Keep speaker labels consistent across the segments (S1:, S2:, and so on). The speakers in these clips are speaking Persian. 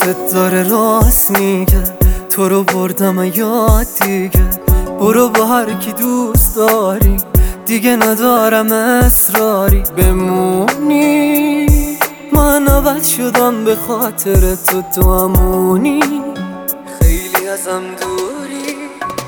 S1: چشت داره راست میگه، تو رو بردم یاد دیگه. برو با هر کی دوست داری، دیگه ندارم اصراری بمونی. من عوض شدم به خاطر تو همونی، خیلی ازم دوری.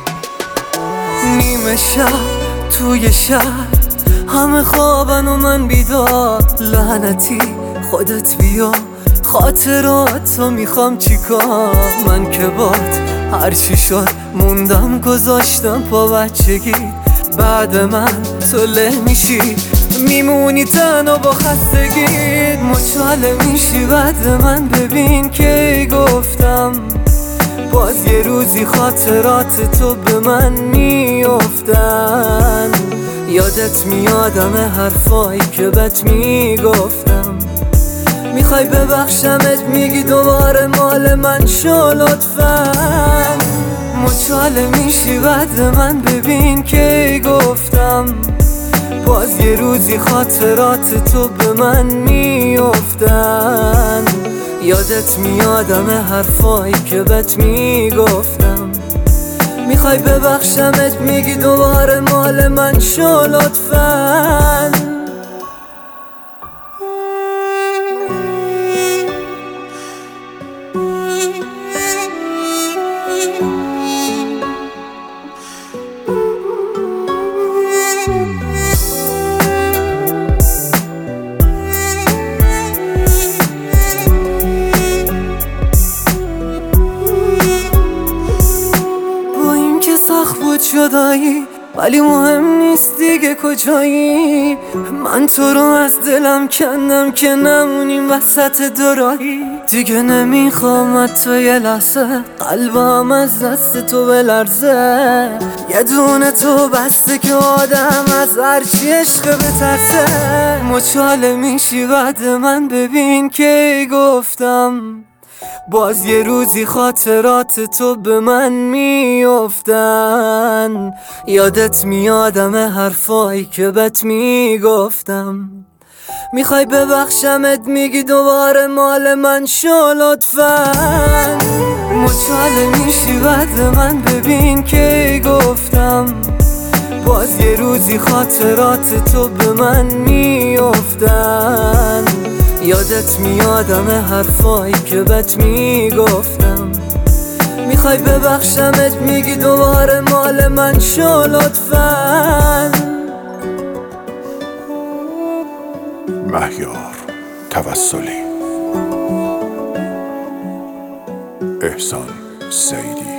S1: نیمه شب توی شهر همه خوابن و من بیدار. لعنتی خودت بیا، خاطراتو میخوام چیکار. من که بات هرچی شد موندم، گذاشتم پا بچگی. بعد من تو له میشی، میمونی تنها با خستگی. مچاله میشی بعد من، ببین که گفتم باز یه روزی خاطرات تو به من میافتن. یادت میادم حرفایی که بهت میگفتم. میخوای ببخشمت، میگی دوباره مال من شو لطفاً. مچاله میشی بعد من، ببین که گفتم باز یه روزی خاطرات تو به من میافتن. یادت میادم حرفایی که بهت میگفتم. میخوای ببخشمت، میگی دوباره مال من شو لطفاً. سخت بود جدایی، ولی مهم نیست دیگه کجایی. من تو رو از دلم کندم که نمونیم وسط دوراهی. دیگه نمیخوام تو یه لحظه قلبم از دست تو بلرزه. یه دونه تو بسته که آدم از هرچی عشق بترسه. مچاله میشی بعد من، ببین که گفتم باز یه روزی خاطرات تو به من میافتن. یادت میادم حرفایی که بهت میگفتم. میخوای ببخشمت، میگی دوباره مال من شو لطفاً. مچاله میشی بعد من، ببین که گفتم باز یه روزی خاطرات تو به من میافتن. یادت میادم حرفایی که بهت میگفتم. میخوای ببخشمت، میگی دوباره مال من شو لطفاً.
S2: مهیار توسلی، احسان سیدی.